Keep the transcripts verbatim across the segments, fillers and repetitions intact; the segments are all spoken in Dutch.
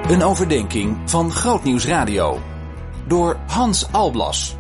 Een overdenking van Grootnieuws Radio. Door Hans Alblas.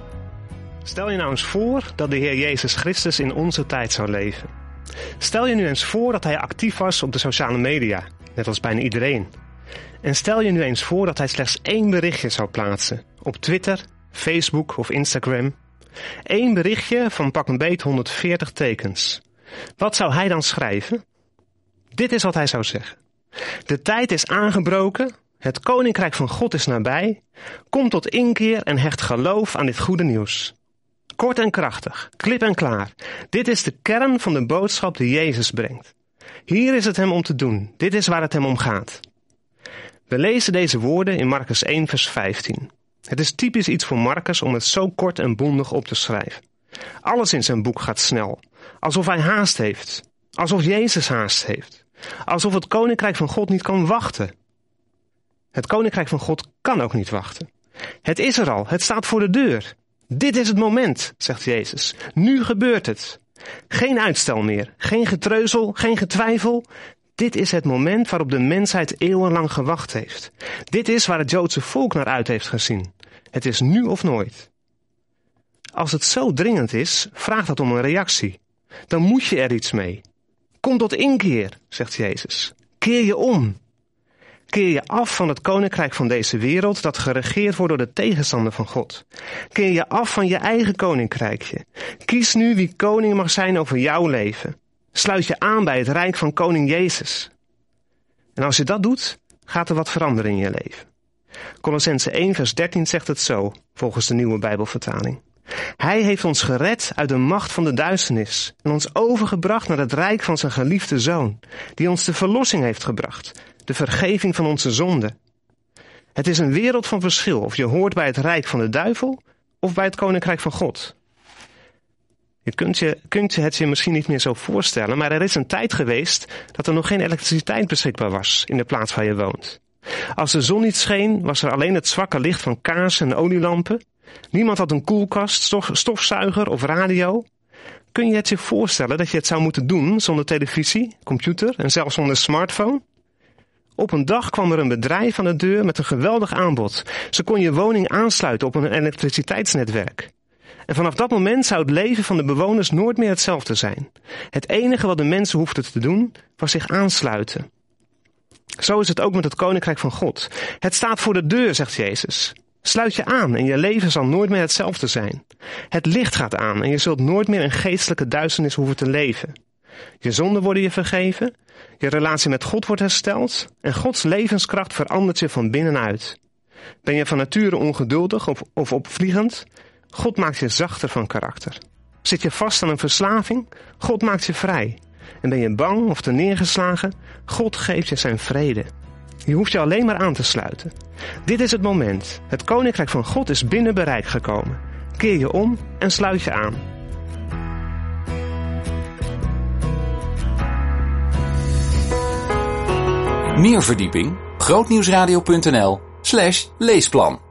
Stel je nou eens voor dat de Heer Jezus Christus in onze tijd zou leven. Stel je nu eens voor dat hij actief was op de sociale media, net als bijna iedereen. En stel je nu eens voor dat hij slechts één berichtje zou plaatsen. Op Twitter, Facebook of Instagram. Eén berichtje van pak een beet honderdveertig tekens. Wat zou hij dan schrijven? Dit is wat hij zou zeggen. De tijd is aangebroken, het koninkrijk van God is nabij. Kom tot inkeer en hecht geloof aan dit goede nieuws. Kort en krachtig, klip en klaar. Dit is de kern van de boodschap die Jezus brengt. Hier is het hem om te doen. Dit is waar het hem om gaat. We lezen deze woorden in Marcus één vers vijftien. Het is typisch iets voor Marcus om het zo kort en bondig op te schrijven. Alles in zijn boek gaat snel. Alsof hij haast heeft. Alsof Jezus haast heeft. Alsof het koninkrijk van God niet kan wachten. Het koninkrijk van God kan ook niet wachten. Het is er al, het staat voor de deur. Dit is het moment, zegt Jezus. Nu gebeurt het. Geen uitstel meer, geen getreuzel, geen getwijfel. Dit is het moment waarop de mensheid eeuwenlang gewacht heeft. Dit is waar het Joodse volk naar uit heeft gezien. Het is nu of nooit. Als het zo dringend is, vraagt dat om een reactie. Dan moet je er iets mee. Kom tot inkeer, zegt Jezus. Keer je om. Keer je af van het koninkrijk van deze wereld dat geregeerd wordt door de tegenstander van God. Keer je af van je eigen koninkrijkje. Kies nu wie koning mag zijn over jouw leven. Sluit je aan bij het rijk van koning Jezus. En als je dat doet, gaat er wat veranderen in je leven. Kolossenzen één vers dertien zegt het zo, volgens de nieuwe Bijbelvertaling. Hij heeft ons gered uit de macht van de duisternis en ons overgebracht naar het rijk van zijn geliefde Zoon, die ons de verlossing heeft gebracht, de vergeving van onze zonden. Het is een wereld van verschil of je hoort bij het rijk van de duivel of bij het koninkrijk van God. Je kunt, je kunt het je misschien niet meer zo voorstellen, maar er is een tijd geweest dat er nog geen elektriciteit beschikbaar was in de plaats waar je woont. Als de zon niet scheen, was er alleen het zwakke licht van kaarsen en olielampen. Niemand had een koelkast, stof, stofzuiger of radio. Kun je het je voorstellen dat je het zou moeten doen zonder televisie, computer en zelfs zonder smartphone? Op een dag kwam er een bedrijf aan de deur met een geweldig aanbod. Ze kon je woning aansluiten op een elektriciteitsnetwerk. En vanaf dat moment zou het leven van de bewoners nooit meer hetzelfde zijn. Het enige wat de mensen hoefden te doen, was zich aansluiten. Zo is het ook met het koninkrijk van God. Het staat voor de deur, zegt Jezus. Sluit je aan en je leven zal nooit meer hetzelfde zijn. Het licht gaat aan en je zult nooit meer in geestelijke duisternis hoeven te leven. Je zonden worden je vergeven, je relatie met God wordt hersteld en Gods levenskracht verandert je van binnenuit. Ben je van nature ongeduldig of, of opvliegend? God maakt je zachter van karakter. Zit je vast aan een verslaving? God maakt je vrij. En ben je bang of te neergeslagen? God geeft je zijn vrede. Je hoeft je alleen maar aan te sluiten. Dit is het moment. Het koninkrijk van God is binnen bereik gekomen. Keer je om en sluit je aan. Meer verdieping? grootnieuwsradio punt n l slash leesplan